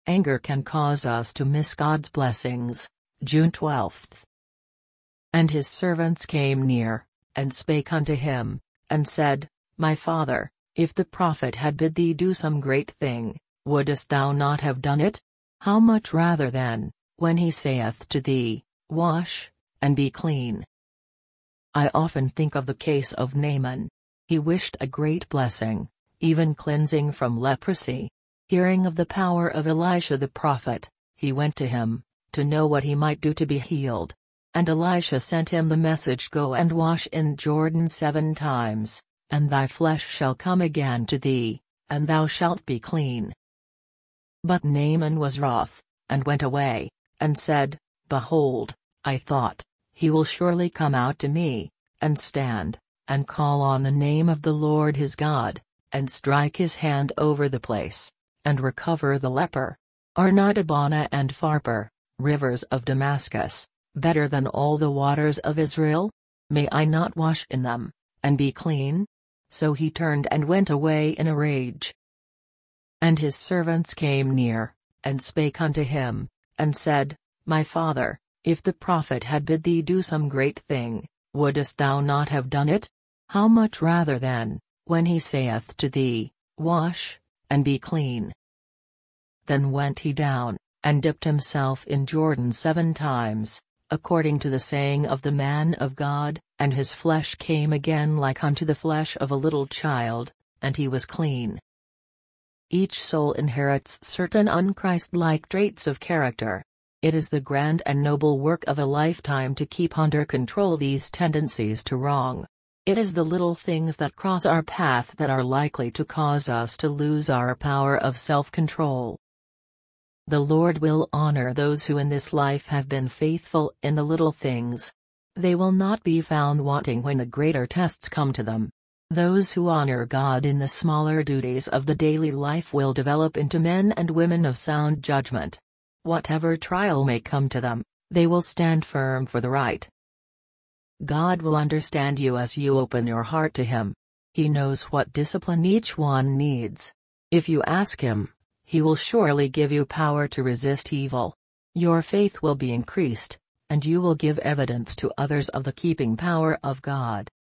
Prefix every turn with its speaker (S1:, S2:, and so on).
S1: Anger can cause us to miss God's blessings. June 12. And his servants came near, and spake unto him, and said, My father, if the prophet had bid thee do some great thing, wouldest thou not have done it? How much rather then, when he saith to thee, Wash, and be clean? I often think of the case of Naaman. He wished a great blessing, even cleansing from leprosy. Hearing of the power of Elisha the prophet, he went to him, to know what he might do to be healed. And Elisha sent him the message, Go and wash in Jordan 7 times, and thy flesh shall come again to thee, and thou shalt be clean. But Naaman was wroth, and went away, and said, Behold, I thought, he will surely come out to me, and stand, and call on the name of the Lord his God, and strike his hand over the place, and recover the leper. Are not Abana and Pharpar, rivers of Damascus, better than all the waters of Israel? May I not wash in them, and be clean? So he turned and went away in a rage. And his servants came near, and spake unto him, and said, My father, if the prophet had bid thee do some great thing, wouldest thou not have done it? How much rather then, when he saith to thee, Wash, and be clean? Then went he down, and dipped himself in Jordan 7 times, according to the saying of the man of God, and his flesh came again like unto the flesh of a little child, and he was clean. Each soul inherits certain unchristlike traits of character. It is the grand and noble work of a lifetime to keep under control these tendencies to wrong. It is the little things that cross our path that are likely to cause us to lose our power of self-control. The Lord will honor those who in this life have been faithful in the little things. They will not be found wanting when the greater tests come to them. Those who honor God in the smaller duties of the daily life will develop into men and women of sound judgment. Whatever trial may come to them, they will stand firm for the right. God will understand you as you open your heart to Him. He knows what discipline each one needs. If you ask Him, He will surely give you power to resist evil. Your faith will be increased, and you will give evidence to others of the keeping power of God.